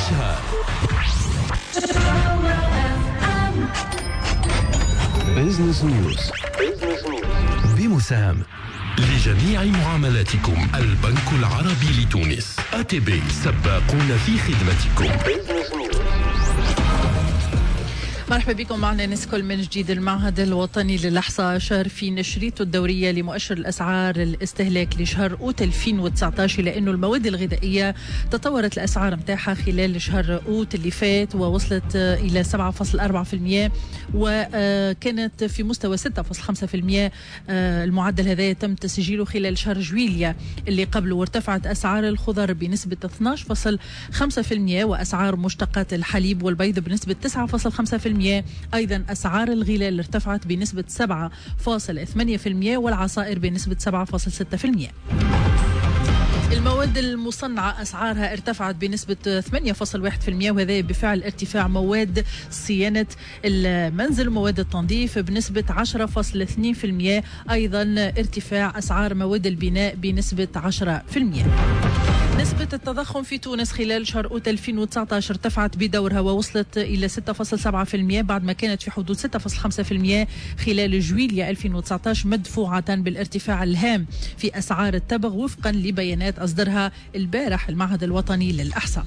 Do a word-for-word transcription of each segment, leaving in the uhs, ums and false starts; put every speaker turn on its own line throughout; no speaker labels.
نعيشها. بيزنس نيوز بمساهم لجميع معاملاتكم البنك العربي لتونس. إيه تي بي سباقون في خدمتكم.
مرحبا بكم معنا نسكل من جديد. المعهد الوطني للإحصاء أشار في نشريته الدورية لمؤشر الأسعار الاستهلاك لشهر أوت ألفين وتسعة عشر إلى أنه المواد الغذائية تطورت الأسعار متاعها خلال شهر أوت اللي فات ووصلت إلى سبعة فاصلة أربعة بالمئة وكانت في مستوى ستة فاصلة خمسة بالمئة. المعدل هذا تم تسجيله خلال شهر جويليا اللي قبله، وارتفعت أسعار الخضر بنسبة اثني عشر فاصلة خمسة بالمئة وأسعار مشتقات الحليب والبيض بنسبة تسعة فاصلة خمسة بالمئة. أيضا أسعار الغلال ارتفعت بنسبة سبعة فاصلة ثمانية بالمئة والعصائر بنسبة سبعة فاصلة ستة بالمئة. المواد المصنعة أسعارها ارتفعت بنسبة ثمانية فاصلة واحد بالمئة وهذا بفعل ارتفاع مواد صيانة المنزل ومواد التنظيف بنسبة عشرة فاصلة اثنين بالمئة. أيضا ارتفاع أسعار مواد البناء بنسبة عشرة بالمئة. نسبة التضخم في تونس خلال شهر أوت ألفين وتسعة عشر ارتفعت بدورها ووصلت إلى ستة فاصلة سبعة بالمئة بعد ما كانت في حدود ستة فاصلة خمسة بالمئة خلال جويليا ألفين وتسعة عشر، مدفوعة بالارتفاع الهام في أسعار التبغ وفقا لبيانات أصدرها البارح المعهد الوطني للإحصاء.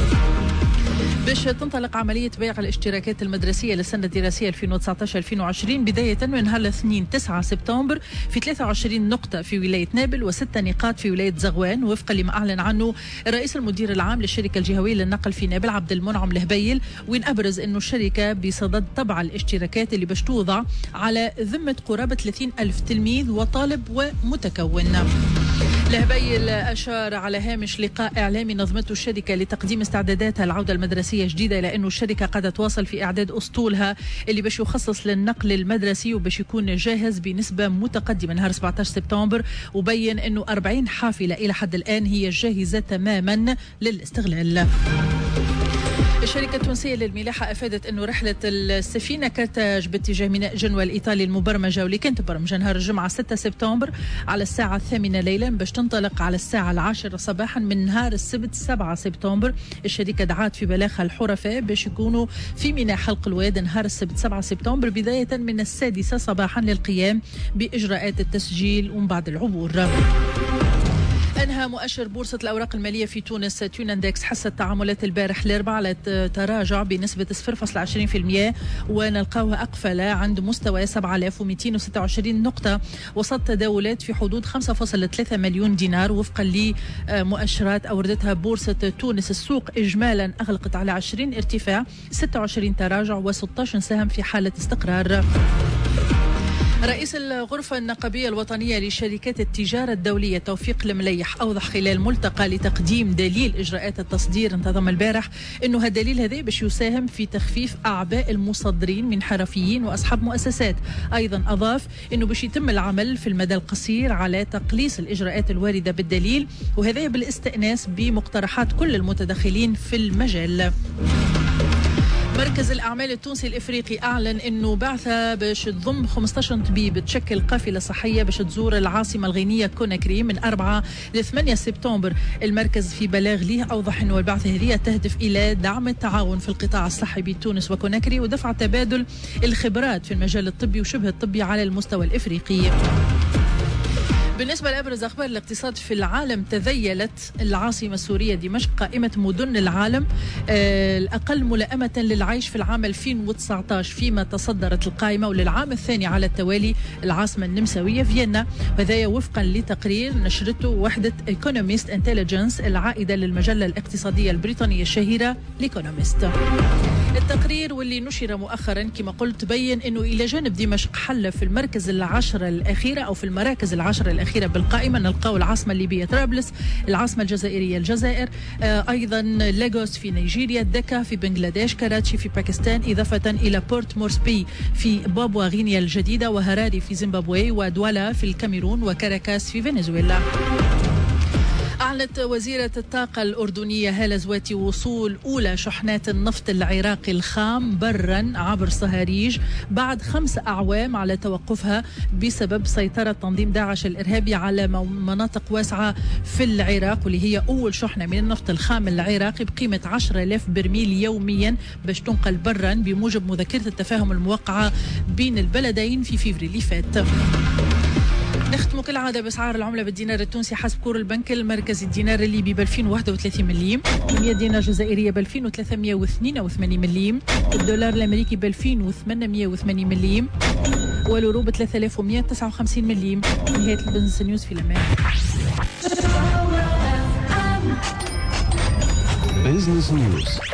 باش تنطلق عملية بيع الاشتراكات المدرسية للسنة الدراسية ألفين وتسعة عشر ألفين وعشرين بداية من نهار الاثنين تسعة سبتمبر في ثلاثة وعشرين نقطة في ولاية نابل وستة نقاط في ولاية زغوان وفقا لما أعلن عنه الرئيس المدير العام للشركة الجهوية للنقل في نابل عبد المنعم الهبيل، وين أبرز أنه الشركة بصدد طبع الاشتراكات اللي باش توضع على ذمة قرابة ثلاثين ألف تلميذ وطالب ومتكون. الهبيل أشار على هامش لقاء إعلامي نظمته الشركة لتقديم استعداداتها العودة المدرسية جديدة إلى أنه الشركة قد تواصل في إعداد أسطولها اللي باش يخصص للنقل المدرسي وباش يكون جاهز بنسبة متقدمة نهار سبعة عشر سبتمبر، وبين أنه أربعين حافلة إلى حد الآن هي جاهزة تماما للاستغلال. الشركة التونسية للملاحة أفادت أنه رحلة السفينة كارتاج باتجاه ميناء جنوة الإيطالي المبرمجة واللي كانت برمجة نهار الجمعة ستة سبتمبر على الساعة الثامنة ليلا باش تنطلق على الساعة العاشرة صباحا من نهار السبت سبعة سبتمبر. الشركة دعات في بلاغها الحرفاء باش يكونوا في ميناء حلق الواد نهار السبت سبعة سبتمبر بداية من السادسة صباحا للقيام بإجراءات التسجيل ومن بعد العبور. أنهى مؤشر بورصة الأوراق المالية في تونس تون اندكس حس التعاملات البارح الأربعاء على تراجع بنسبة صفر فاصلة عشرين بالمئة ونلقاوها أقفل عند مستوى سبعة آلاف ومئتين وستة وعشرين نقطة وسط تداولات في حدود خمسة فاصلة ثلاثة مليون دينار وفقا لمؤشرات أوردتها بورصة تونس. السوق إجمالا أغلقت على عشرين ارتفاع ستة وعشرين تراجع وستة عشر سهم في حالة استقرار. رئيس الغرفة النقابية الوطنية لشركات التجارة الدولية توفيق المليح أوضح خلال ملتقى لتقديم دليل إجراءات التصدير انتظم البارح أنه هالدليل هذا باش يساهم في تخفيف أعباء المصدرين من حرفيين وأصحاب مؤسسات. أيضا أضاف أنه باش يتم العمل في المدى القصير على تقليص الإجراءات الواردة بالدليل وهذا بالاستئناس بمقترحات كل المتدخلين في المجال. مركز الأعمال التونسي الإفريقي أعلن أنه بعثة باش تضم خمسة عشر طبيب تشكل قافلة صحية باش تزور العاصمة الغينية كوناكري من أربعة ل ثمانية سبتمبر. المركز في بلاغ ليه أوضح أنه البعثة هذه تهدف إلى دعم التعاون في القطاع الصحي بين تونس وكوناكري ودفع تبادل الخبرات في المجال الطبي وشبه الطبي على المستوى الإفريقي. بالنسبة لأبرز أخبار الاقتصاد في العالم، تذيلت العاصمة السورية دمشق قائمة مدن العالم الأقل ملائمة للعيش في العام ألفين وتسعة عشر فيما تصدرت القائمة وللعام الثاني على التوالي العاصمة النمساوية فيينا، وهذا وفقا لتقرير نشرته وحدة ايكونوميست انتليجنس العائدة للمجلة الاقتصادية البريطانية الشهيرة ليكونوميست. التقرير واللي نشر مؤخرا كما قلت بين أنه إلى جانب دمشق حل في المركز العشرة الأخيرة أو في المراكز العشرة الأخيرة بالقائمة نلقاو العاصمة الليبية طرابلس، العاصمة الجزائرية الجزائر، آه أيضا لاغوس في نيجيريا، دكا في بنغلاديش، كراتشي في باكستان، إضافة إلى بورت مورسبي في بابوا غينيا الجديدة، وهراري في زيمبابوي، ودوالا في الكاميرون، وكاراكاس في فنزويلا. أعلنت وزيرة الطاقة الأردنية هالة زواتي وصول أولى شحنات النفط العراقي الخام برا عبر صهاريج بعد خمس أعوام على توقفها بسبب سيطرة تنظيم داعش الإرهابي على مناطق واسعة في العراق، واللي هي أول شحنة من النفط الخام العراقي بقيمة عشرة آلاف برميل يوميا باش تنقل برا بموجب مذكرة التفاهم الموقعة بين البلدين في فيفري اللي فات. نختم كالعادة بأسعار العملة بالدينار التونسي حسب كور البنك المركزي. الدينار الليبي ب ألفين وواحد وثلاثين مليم، مية دينار جزائرية ب ألفين وثلاثمية واثنين وثمانين مليم، الدولار الأمريكي ب ألفين وثمانمية وثمانين مليم، واليورو ب ثلاثة آلاف ومئة وتسعة وخمسين مليم. نهاية البزنس نيوز في الأمان.
بزنس نيوز.